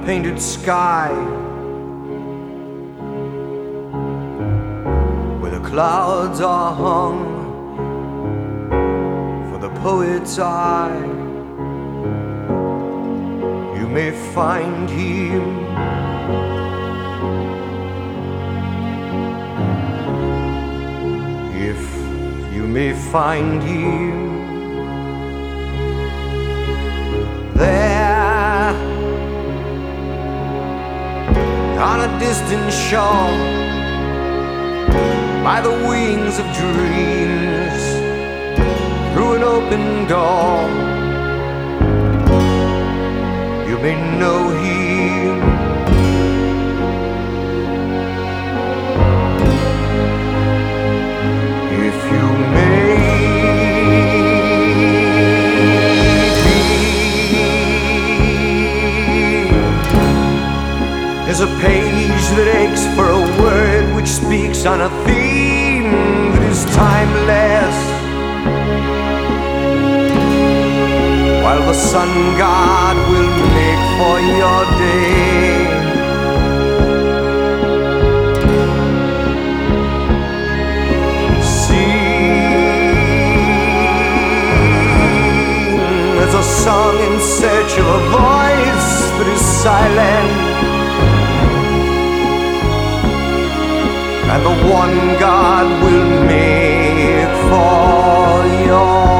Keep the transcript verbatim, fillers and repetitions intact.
painted sky, where the clouds are hung for the poet's eye. You may find him if you may find him there on a distant shore, by the wings of dreams, through an open door. You may know him if you may be. There's a page that aches for a word which speaks on a theme that is timeless, while the sun god will make for your day. Sing as a song in search of a voice that is silent, and the one God will make for your